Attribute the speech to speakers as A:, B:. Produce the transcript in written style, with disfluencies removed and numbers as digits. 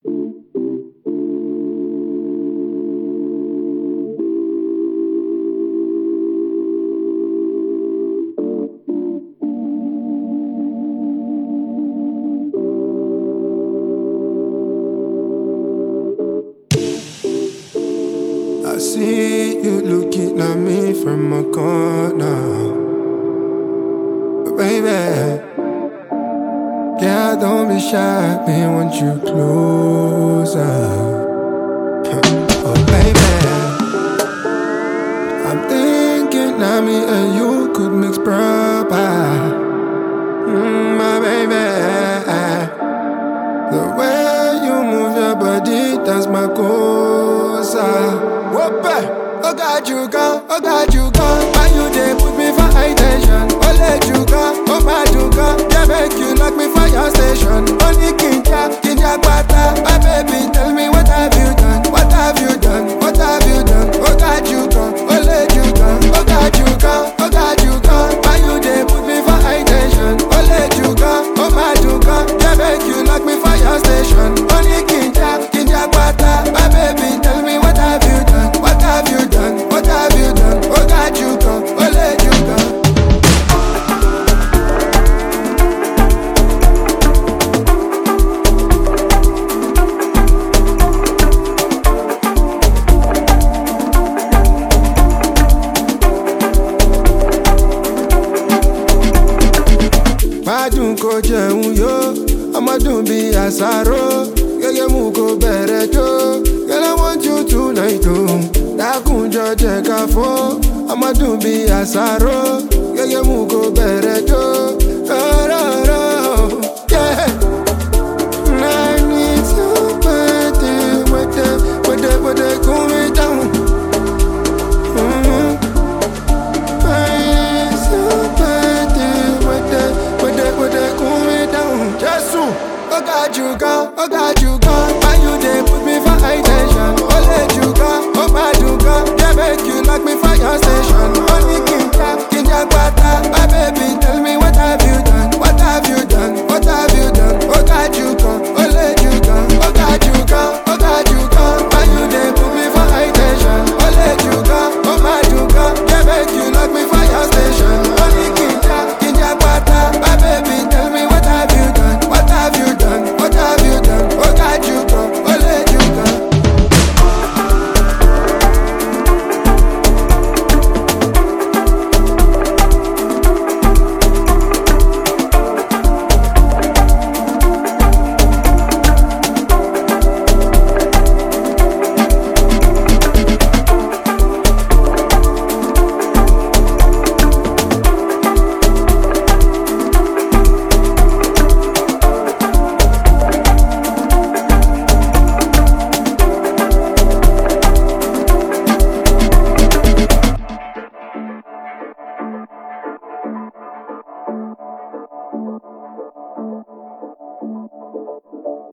A: I see you looking at me from a corner, but baby, yeah, don't be shy, me want you closer. Oh baby, I'm thinking that me and you could mix proper. My baby, the way you move your body, that's my cosa. Oh God, you go, oh God, you go. Why you dey put me for high tension? Oh let you go, oh bad you go. Yeah, make you lock me for your station. Only kinja kwata. My baby, tell me what have you done? What have you done? What have you done? Oh God, you go, oh let you go. Oh God, you go, oh God, you go. Why you dey put me for high tension? Oh let you go, oh bad you go. Yeah, make you lock me for your station. Only kinja kwata. My baby, tell me what have you done? What have you done? What have you done? Oh God, you go, oh let you go. Madun ko jẹun yo, ọmọdún bí àsáró, gẹ́gẹ́ mú kó bẹ̀rẹ̀ jó. Girl, I want you tonight, oh. Dákúnjọ jẹ́ ká fọ́, ọmọdún bí àsáró, gẹ́gẹ́ mú kó bẹ̀rẹ̀ jó. Rọ́rọ́rọ́, yeah. I need somebody with the cool me down. I need somebody with the cool me down. Jesus, oh God, you go, oh God, you